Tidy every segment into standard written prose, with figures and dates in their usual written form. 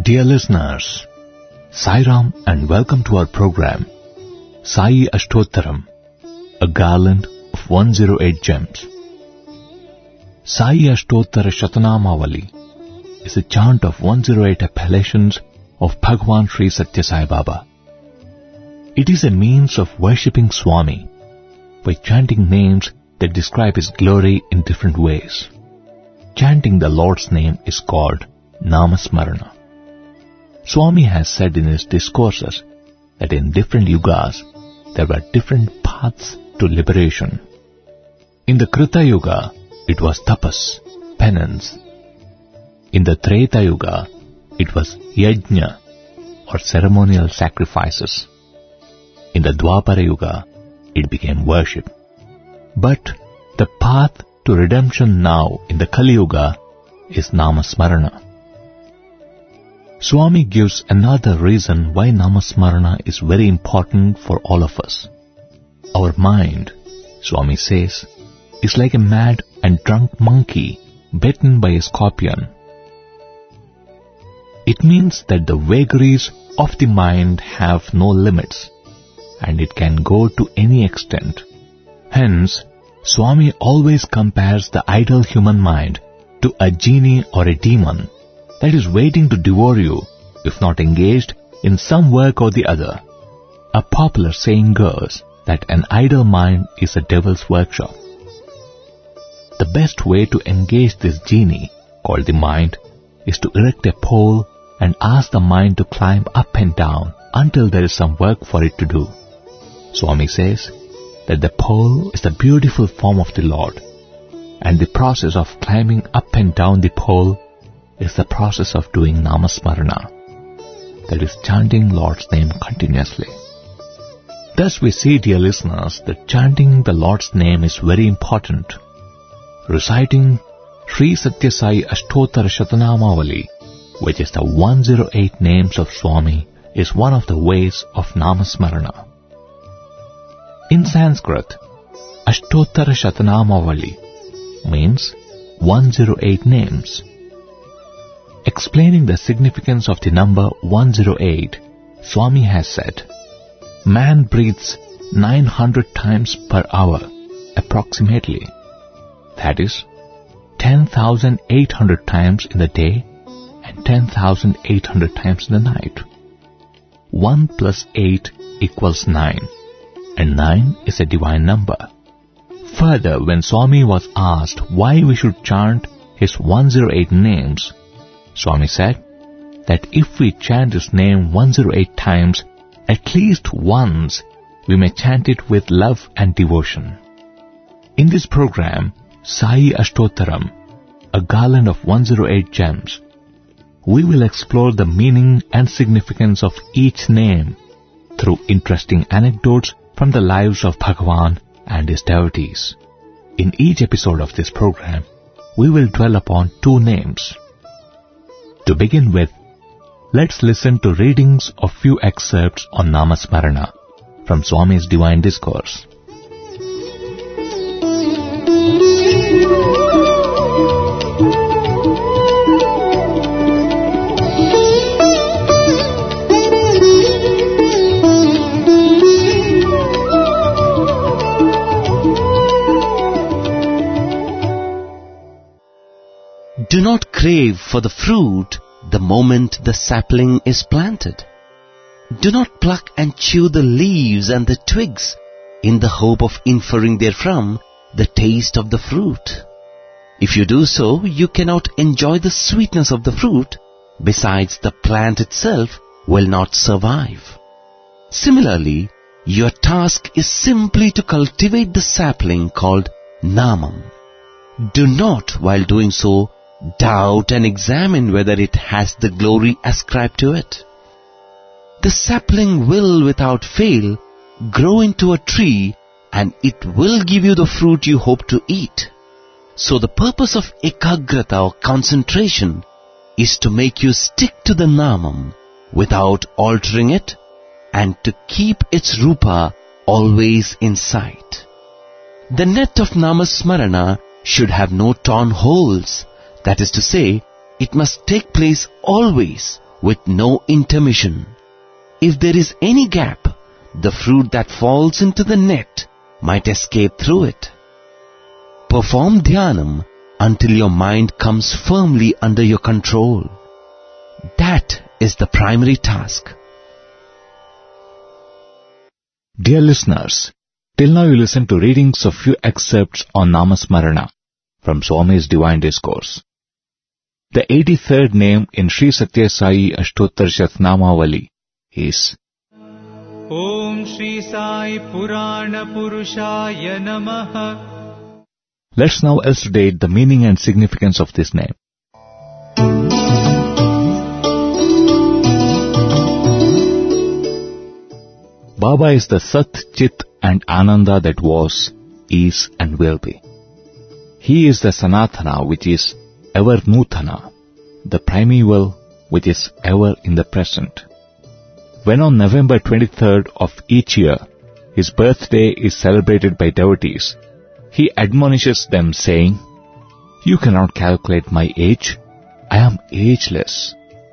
Dear listeners, Sai Ram and welcome to our program, Sai Ashtottaram, a garland of 108 gems. Sai Ashtottara Shatanamavali is a chant of 108 appellations of Bhagwan Sri Satya Sai Baba. It is a means of worshipping Swami by chanting names that describe His glory in different ways. Chanting the Lord's name is called Namasmarana. Swami has said in his discourses that in different yugas there were different paths to liberation. In the Krita Yuga, it was tapas, penance. In the Treta Yuga, it was yajna, or ceremonial sacrifices. In the Dwapara Yuga, it became worship. But the path to redemption now in the Kali Yuga is Namasmarana. Swami gives another reason why Namasmarana is very important for all of us. Our mind, Swami says, is like a mad and drunk monkey bitten by a scorpion. It means that the vagaries of the mind have no limits, and it can go to any extent. Hence, Swami always compares the idle human mind to a genie or a demon that is waiting to devour you if not engaged in some work or the other. A popular saying goes that an idle mind is a devil's workshop. The best way to engage this genie, called the mind, is to erect a pole and ask the mind to climb up and down until there is some work for it to do. Swami says that the pole is the beautiful form of the Lord, and the process of climbing up and down the pole is the process of doing Namasmarana, that is chanting Lord's name continuously. Thus we see, dear listeners, that chanting the Lord's name is very important. Reciting Sri Satya Sai Ashtottara Shatanamavali, which is the 108 names of Swami, is one of the ways of Namasmarana. In Sanskrit, Ashtottara Shatanamavali means 108 names. Explaining the significance of the number 108, Swami has said, man breathes 900 times per hour, approximately. That is, 10,800 times in the day and 10,800 times in the night. 1 plus 8 equals 9, and 9 is a divine number. Further, when Swami was asked why we should chant his 108 names, Swami said that if we chant his name 108 times, at least once, we may chant it with love and devotion. In this program, Sai Ashtottaram, a garland of 108 gems, we will explore the meaning and significance of each name through interesting anecdotes from the lives of Bhagavan and his devotees. In each episode of this program, we will dwell upon two names. To begin with, let's listen to readings of few excerpts on Namasmarana from Swami's Divine Discourse. Do not crave for the fruit the moment the sapling is planted. Do not pluck and chew the leaves and the twigs in the hope of inferring therefrom the taste of the fruit. If you do so, you cannot enjoy the sweetness of the fruit, besides the plant itself will not survive. Similarly, your task is simply to cultivate the sapling called Namam. Do not, while doing so, doubt and examine whether it has the glory ascribed to it. The sapling will without fail grow into a tree, and it will give you the fruit you hope to eat. So the purpose of ekagrata or concentration is to make you stick to the Namam without altering it, and to keep its rupa always in sight. The net of Namasmarana should have no torn holes. That is to say, it must take place always, with no intermission. If there is any gap, the fruit that falls into the net might escape through it. Perform dhyanam until your mind comes firmly under your control. That is the primary task. Dear listeners, till now you listened to readings of few excerpts on Namasmarana from Swami's Divine Discourse. The 83rd name in Sri Satya Sai Ashtottar Shatnamavali is Om Shri Sai Purana Purushaya Namaha. Let's now elucidate the meaning and significance of this name. Baba is the Sat, Chit and Ananda that was, is and will be. He is the Sanatana, which is ever Nutana, the primeval which is ever in the present. When on November 23rd of each year, his birthday is celebrated by devotees, he admonishes them saying, "You cannot calculate my age. I am ageless."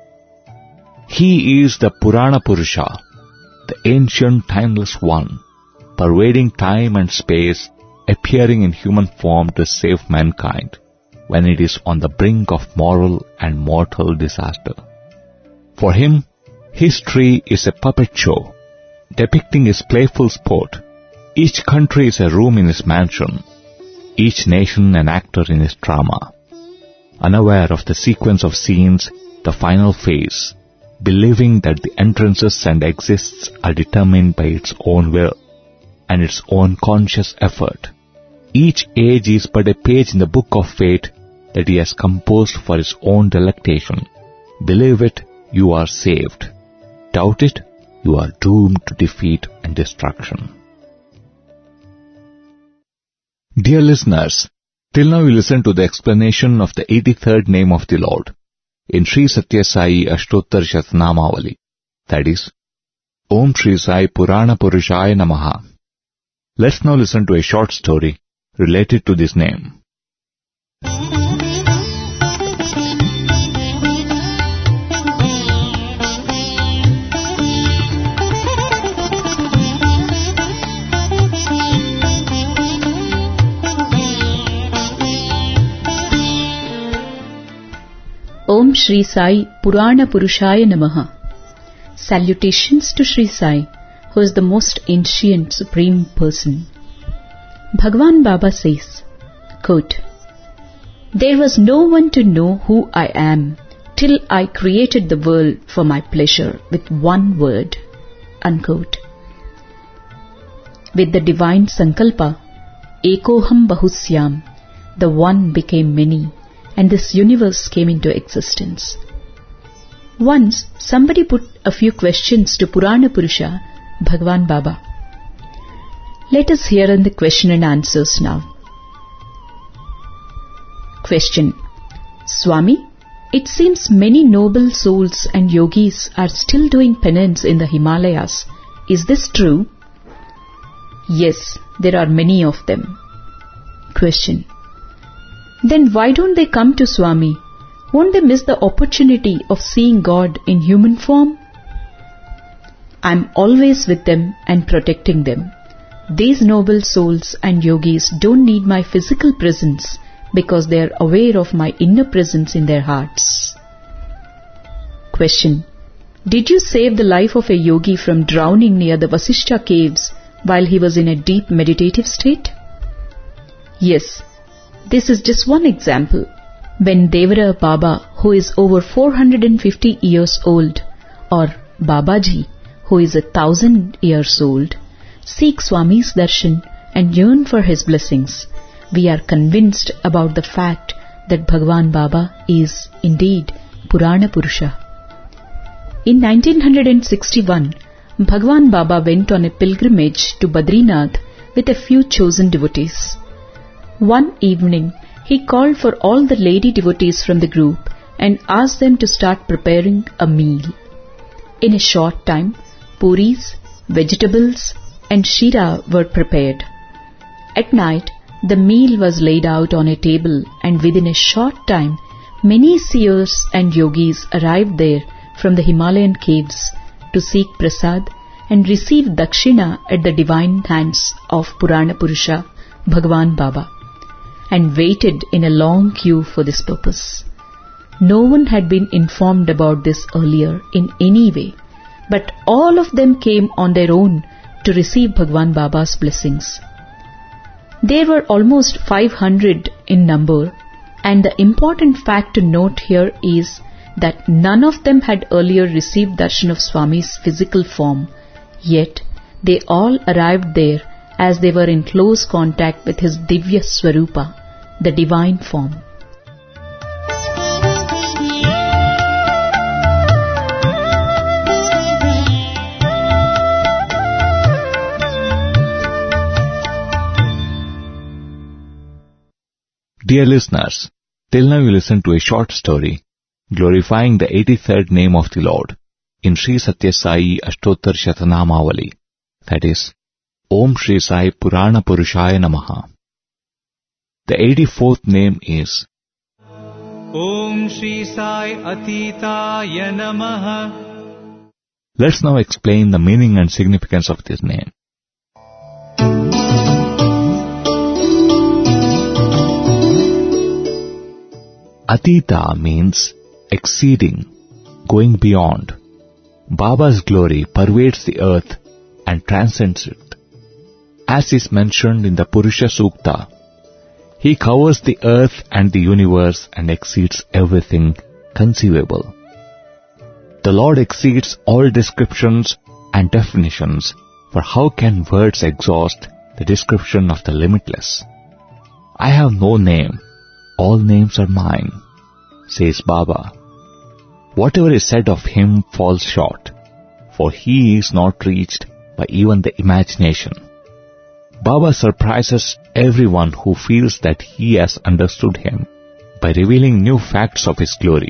He is the Purana Purusha, the ancient timeless one, pervading time and space, appearing in human form to save mankind when it is on the brink of moral and mortal disaster. For him, history is a puppet show, depicting his playful sport. Each country is a room in his mansion, each nation an actor in his drama. Unaware of the sequence of scenes, the final phase, believing that the entrances and exits are determined by its own will and its own conscious effort. Each age is but a page in the book of fate that he has composed for his own delectation. Believe it, you are saved. Doubt it, you are doomed to defeat and destruction. Dear listeners, till now you listened to the explanation of the 83rd name of the Lord in Sri Satya Sai Ashtottar Shatnamavali, that is, Om Shri Sai Purana Purushaya Namaha. Let's now listen to a short story related to this name. Om Shri Sai Purana Purushaya Namaha. Salutations to Shri Sai, who is the most ancient Supreme Person. Bhagwan Baba says, quote, "There was no one to know who I am till I created the world for my pleasure with one word." Unquote. With the divine Sankalpa, Ekoham Bahusyam, the one became many, and this universe came into existence. Once, somebody put a few questions to Purana Purusha, Bhagwan Baba. Let us hear the question and answers now. Question. Swami, it seems many noble souls and yogis are still doing penance in the Himalayas. Is this true? Yes, there are many of them. Question. Then why don't they come to Swami? Won't they miss the opportunity of seeing God in human form? I am always with them and protecting them. These noble souls and yogis don't need my physical presence because they are aware of my inner presence in their hearts. Question. Did you save the life of a yogi from drowning near the Vasishtha caves while he was in a deep meditative state? Yes. This is just one example. When Devara Baba, who is over 450 years old, or Babaji, who is 1,000 years old, seek Swami's darshan and yearn for his blessings, we are convinced about the fact that Bhagwan Baba is indeed Purana Purusha. In 1961, Bhagwan Baba went on a pilgrimage to Badrinath with a few chosen devotees. One evening, he called for all the lady devotees from the group and asked them to start preparing a meal. In a short time, puris, vegetables and shira were prepared. At night, the meal was laid out on a table, and within a short time, many seers and yogis arrived there from the Himalayan caves to seek prasad and receive dakshina at the divine hands of Purana Purusha Bhagwan Baba, and waited in a long queue for this purpose. No one had been informed about this earlier in any way, but all of them came on their own to receive Bhagwan Baba's blessings. There were almost 500 in number, and the important fact to note here is that none of them had earlier received darshan of Swami's physical form, yet they all arrived there as they were in close contact with his Divya Swarupa, the divine form. Dear listeners, till now you listened to a short story glorifying the 83rd name of the Lord in Sri Satya Sai Ashtotar Shatanamavali, that is, Om Shri Sai Purana Purushaya Namaha. The 84th name is Om Shri Sai Atitaya Namaha. Let's now explain the meaning and significance of this name. Atita means exceeding, going beyond. Baba's glory pervades the earth and transcends it. As is mentioned in the Purusha Sukta, he covers the earth and the universe and exceeds everything conceivable. The Lord exceeds all descriptions and definitions, for how can words exhaust the description of the limitless? I have no name. All names are mine, says Baba. Whatever is said of him falls short, for he is not reached by even the imagination. Baba surprises everyone who feels that he has understood him by revealing new facts of his glory.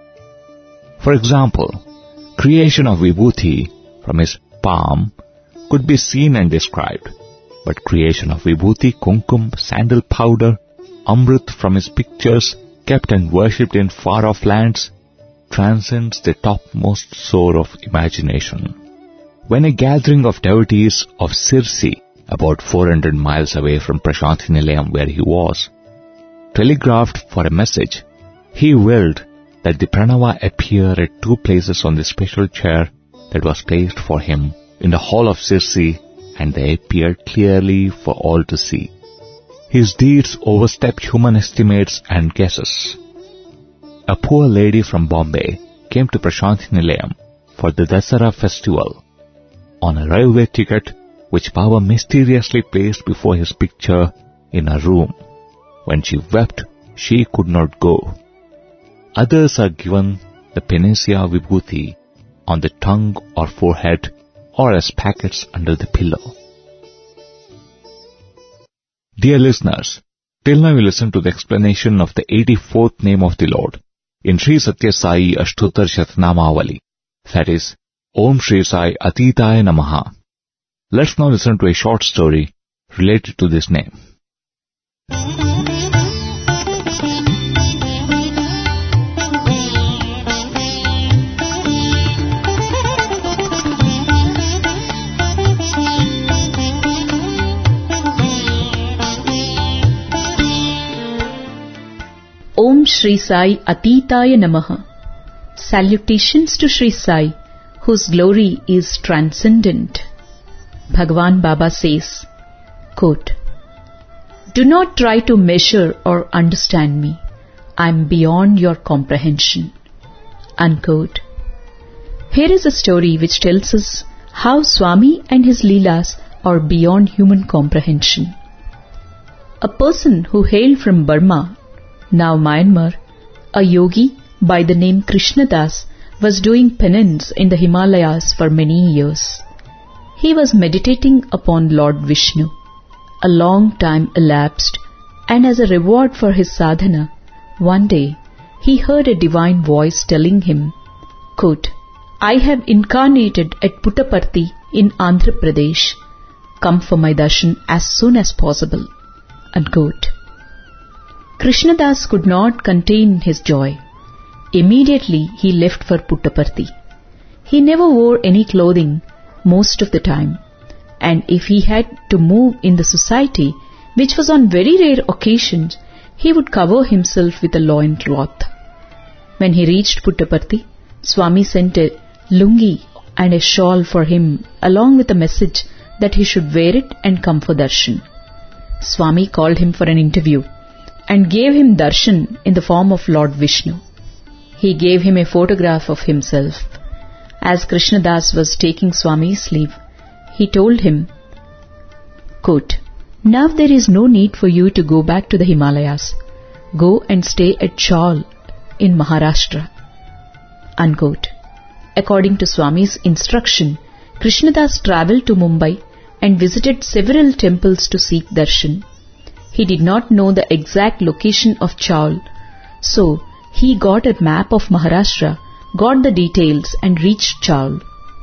For example, creation of Vibhuti from his palm could be seen and described, but creation of Vibhuti, Kumkum, sandal powder, Amrit from his pictures kept and worshipped in far-off lands transcends the topmost soar of imagination. When a gathering of devotees of Sirsi, about 400 miles away from Prasanthi Nilayam where he was, telegraphed for a message, he willed that the Pranava appear at two places on the special chair that was placed for him in the hall of Sirsi, and they appeared clearly for all to see. His deeds overstepped human estimates and guesses. A poor lady from Bombay came to Prasanthi Nilayam for the Dasara festival on a railway ticket which Baba mysteriously placed before his picture in a room. When she wept, she could not go. Others are given the Panacea Vibhuti on the tongue or forehead or as packets under the pillow. Dear listeners, till now you listened to the explanation of the 84th name of the Lord in Sri Satya Sai Ashtotar Shatanamavali, that is, Om Shri Sai Atitaya Namaha. Let's now listen to a short story related to this name. Om Shri Sai Atitaya Namaha. Salutations to Shri Sai, whose glory is transcendent. Bhagwan Baba says, quote, "Do not try to measure or understand me. I am beyond your comprehension." Unquote. Here is a story which tells us how Swami and his Leelas are beyond human comprehension. A person who hailed from Burma, now Myanmar, a yogi by the name Krishnadas, was doing penance in the Himalayas for many years. He was meditating upon Lord Vishnu. A long time elapsed, and as a reward for his sadhana, one day he heard a divine voice telling him, quote, "I have incarnated at Puttaparthi in Andhra Pradesh. Come for my darshan as soon as possible." Unquote. Krishnadas could not contain his joy. Immediately he left for Puttaparthi. He never wore any clothing most of the time, and if he had to move in the society, which was on very rare occasions, he would cover himself with a loin cloth. When he reached Puttaparthi, Swami sent a lungi and a shawl for him, along with a message that he should wear it and come for darshan. Swami called him for an interview and gave him darshan in the form of Lord Vishnu. He gave him a photograph of himself. As Krishnadas was taking Swami's leave, he told him, quote, "Now there is no need for you to go back to the Himalayas. Go and stay at Chaul in Maharashtra." Unquote. According to Swami's instruction, Krishnadas travelled to Mumbai and visited several temples to seek darshan. He did not know the exact location of Chaul, so he got a map of Maharashtra, got the details and reached Chaul.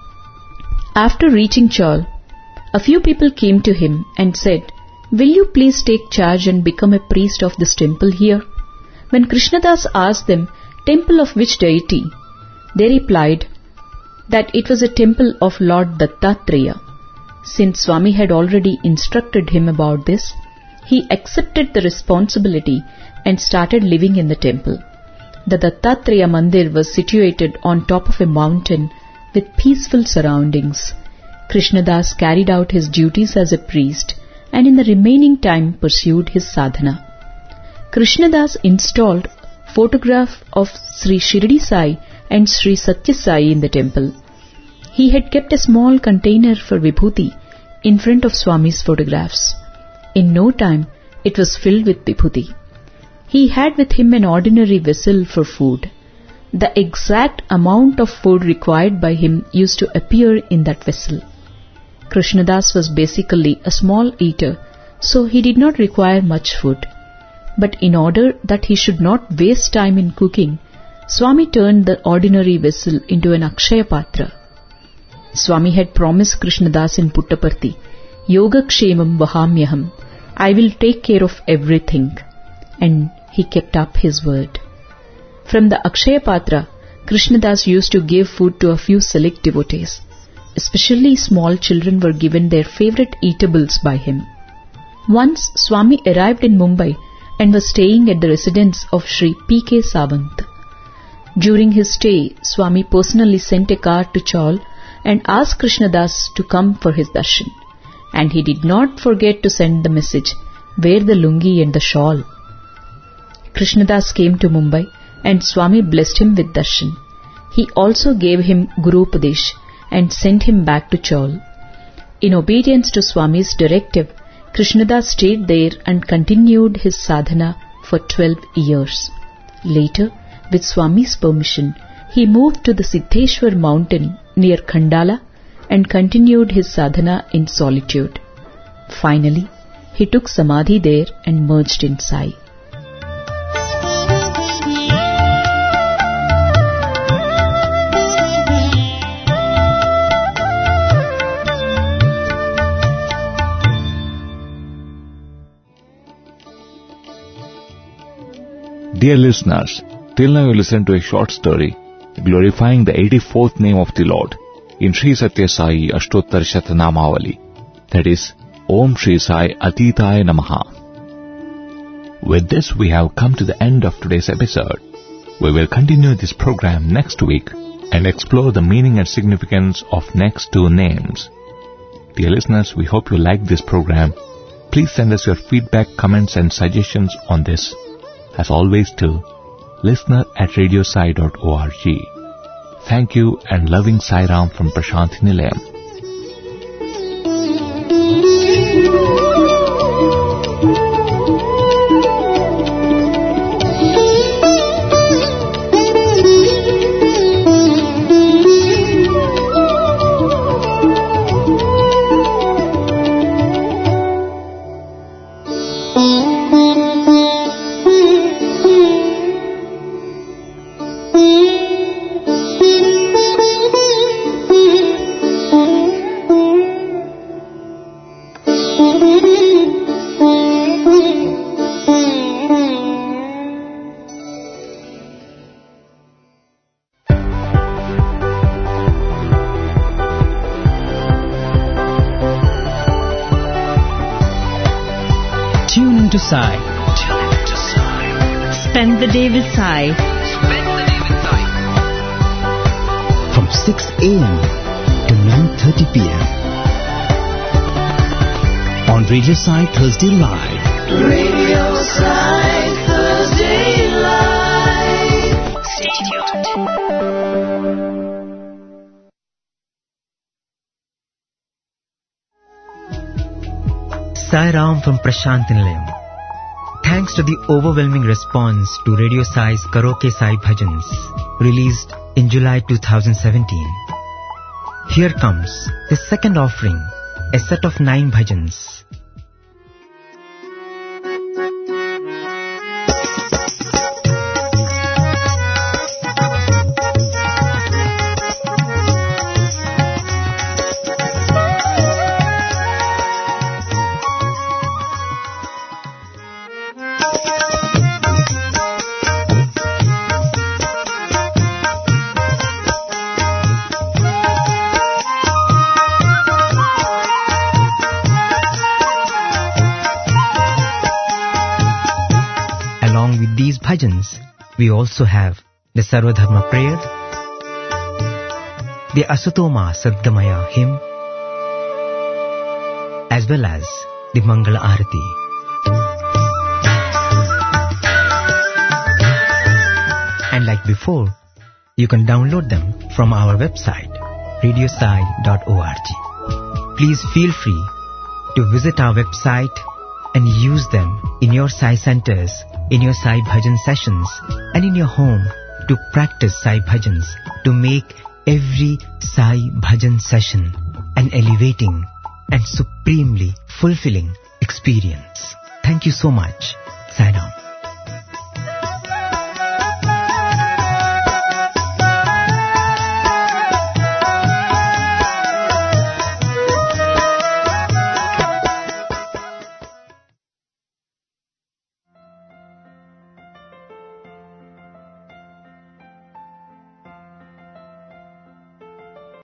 After reaching Chaul, a few people came to him and said, "Will you please take charge and become a priest of this temple here?" When Krishnadas asked them, "Temple of which deity?" they replied that it was a temple of Lord Dattatreya. Since Swami had already instructed him about this, he accepted the responsibility and started living in the temple. The Dattatreya Mandir was situated on top of a mountain with peaceful surroundings. Krishnadas carried out his duties as a priest and in the remaining time pursued his sadhana. Krishnadas installed photograph of Sri Shirdi Sai and Sri Satya Sai in the temple. He had kept a small container for vibhuti in front of Swami's photographs. In no time, it was filled with vibhuti. He had with him an ordinary vessel for food. The exact amount of food required by him used to appear in that vessel. Krishnadas was basically a small eater, so he did not require much food. But in order that he should not waste time in cooking, Swami turned the ordinary vessel into an Akshaya Patra. Swami had promised Krishnadas in Puttaparthi, "Yogakshemam vahamyaham, I will take care of everything." And he kept up his word. From the Akshaya Patra, Krishnadas used to give food to a few select devotees. Especially small children were given their favorite eatables by him. Once Swami arrived in Mumbai and was staying at the residence of Sri P.K. Sawant. During his stay, Swami personally sent a car to Chaul and asked Krishnadas to come for his darshan. And he did not forget to send the message, "Wear the lungi and the shawl." Krishnadas came to Mumbai and Swami blessed him with darshan. He also gave him Guru Upadesh and sent him back to Chaul. In obedience to Swami's directive, Krishnadas stayed there and continued his sadhana for 12 years. Later, with Swami's permission, he moved to the Siddheshwar mountain near Khandala and continued his sadhana in solitude. Finally, he took samadhi there and merged in Sai. Dear listeners, till now you listened to a short story glorifying the 84th name of the Lord in Sri Satya Sai Ashtottar Shatanamavali, that is, Om Shri Sai Atitaya Namaha. With this we have come to the end of today's episode. We will continue this program next week and explore the meaning and significance of next two names. Dear listeners, we hope you like this program. Please send us your feedback, comments and suggestions on this. As always to listener@radiosai.org. Thank you and loving Sai Ram from Prashanthi Nilayam. Sai. Tune in to Sai. Spend the day with Sai. Spend the day with Sai. From 6 a.m. to 9:30 p.m. on Radio Sai Thursday Live. Radio Sai Thursday Live. Stay tuned. Sai Ram from Prashant Nilayam. Thanks to the overwhelming response to Radio Sai's Karaoke Sai Bhajans, released in July 2017. Here comes the second offering, a set of 9 bhajans. Along with these bhajans, we also have the Sarvadharma prayer, the Asatoma Sadgamaya hymn, as well as the Mangala Arati. And like before, you can download them from our website, radiosai.org. Please feel free to visit our website and use them in your Sai centers, in your Sai Bhajan sessions, and in your home to practice Sai Bhajans, to make every Sai Bhajan session an elevating and supremely fulfilling experience. Thank you so much. Sai Ram.